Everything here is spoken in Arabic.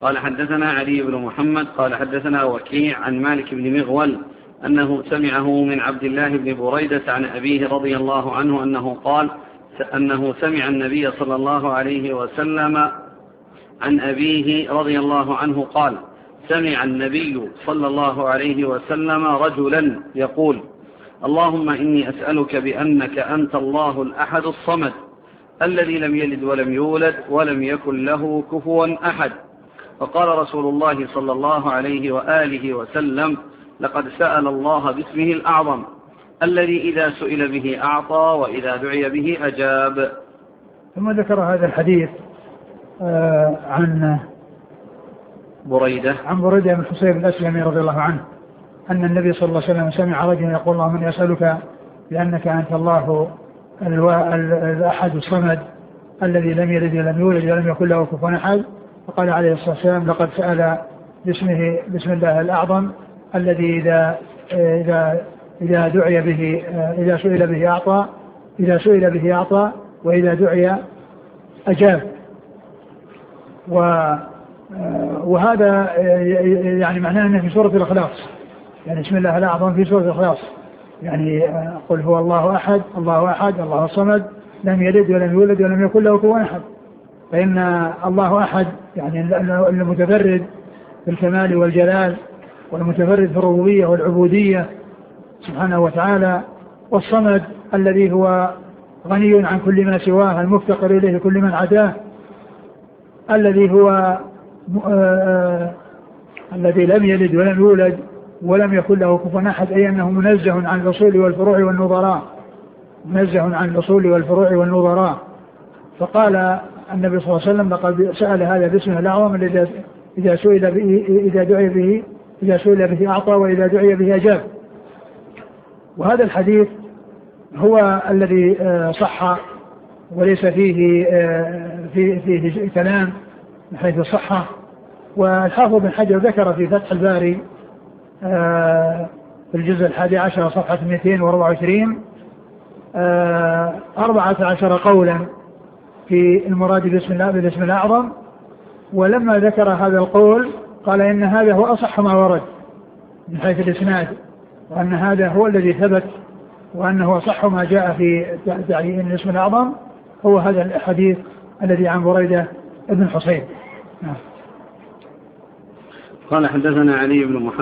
قال حدثنا علي بن محمد قال حدثنا وكيع عن مالك بن مغول أنه سمعه من عبد الله بن بريدة عن أبيه رضي الله عنه أنه قال أنه سمع النبي صلى الله عليه وسلم عن أبيه رضي الله عنه قال سمع النبي صلى الله عليه وسلم رجلا يقول اللهم إني أسألك بأنك أنت الله الأحد الصمد الذي لم يلد ولم يولد ولم يكن له كفوا أحد. فقال رسول الله صلى الله عليه وآله وسلم لقد سأل الله باسمه الأعظم الذي إذا سئل به أعطى وإذا دعي به أجاب. ثم ذكر هذا الحديث عن بريدة بن حصيب الأسلمي رضي الله عنه أن النبي صلى الله عليه وسلم سمع رجلا يقول اللهم إني أسألك بأنك أنت الله الأحد الصمد الذي لم يلد ولم يولد ولم يكن له كفوا أحد. فقال عليه الصلاة والسلام لقد سأل بسم الله الأعظم الذي إذا دعي به إذا سئل به أعطى وإذا دعي أجاب. وهذا يعني معناه أنه في سورة الإخلاص، يعني بسم الله الأعظم في سورة الإخلاص، يعني قل هو الله أحد الله الصمد لم يلد ولم يولد ولم يكن له كفوا أحد. فإن الله أحد يعني المتفرد بالكمال والجلال والمتفرد في الربوبية والعبودية سبحانه وتعالى، والصمد الذي هو غني عن كل ما سواه المفتقر إليه كل من عداه، الذي هو الذي لم يلد ولم يولد ولم يكن له كفوا أحد، أي أنه منزه عن الأصول والفروع والنظراء. فقال النبي صلى الله عليه وسلم لقد سأل هذا باسمه الأعظم الذي إذا سئل به أعطى وإذا دعي به أجاب. وهذا الحديث هو الذي صح وليس فيه كلام من حيث الصحة. والحافظ بن حجر ذكر في فتح الباري في الجزء 11 صفحة 224 14 قولا في المراد باسم الله الأعظم. ولما ذكر هذا القول قال إن هذا هو أصح ما ورد من حيث الإسناد، وأن هذا هو الذي ثبت، وأنه أصح ما جاء في تعيين الاسم الأعظم هو هذا الحديث الذي عن بريدة ابن حصيب. قال حدثنا علي بن محمد